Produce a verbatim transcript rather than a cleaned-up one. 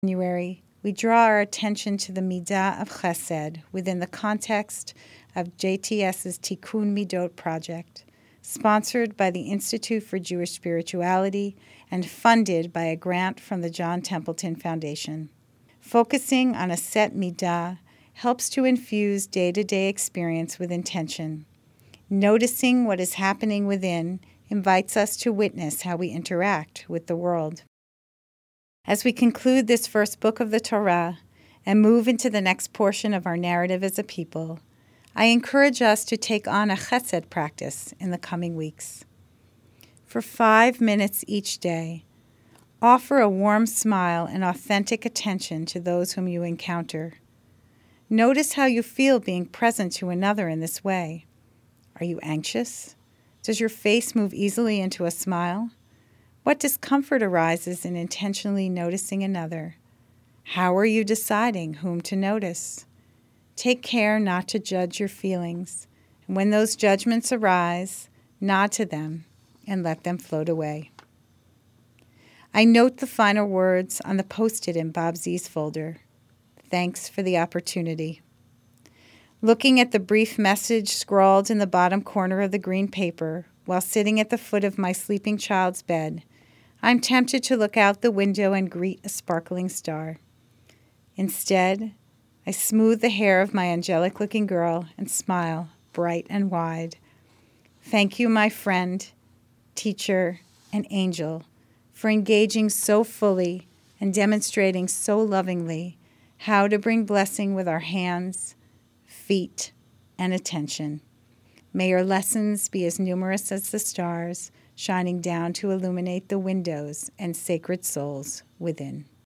January, we draw our attention to the Midah of Chesed within the context of J T S's Tikkun Midot project, sponsored by the Institute for Jewish Spirituality and funded by a grant from the John Templeton Foundation. Focusing on a set Midah helps to infuse day-to-day experience with intention. Noticing what is happening within invites us to witness how we interact with the world. As we conclude this first book of the Torah and move into the next portion of our narrative as a people, I encourage us to take on a chesed practice in the coming weeks. For five minutes each day, offer a warm smile and authentic attention to those whom you encounter. Notice how you feel being present to another in this way. Are you anxious? Does your face move easily into a smile? What discomfort arises in intentionally noticing another? How are you deciding whom to notice? Take care not to judge your feelings, and when those judgments arise, nod to them and let them float away. I note the final words on the post-it in Bob Z's folder. Thanks for the opportunity. Looking at the brief message scrawled in the bottom corner of the green paper while sitting at the foot of my sleeping child's bed, I'm tempted to look out the window and greet a sparkling star. Instead, I smooth the hair of my angelic-looking girl and smile, bright and wide. Thank you, my friend, teacher, and angel, for engaging so fully and demonstrating so lovingly how to bring blessing with our hands, feet, and attention. May your lessons be as numerous as the stars, shining down to illuminate the windows and sacred souls within.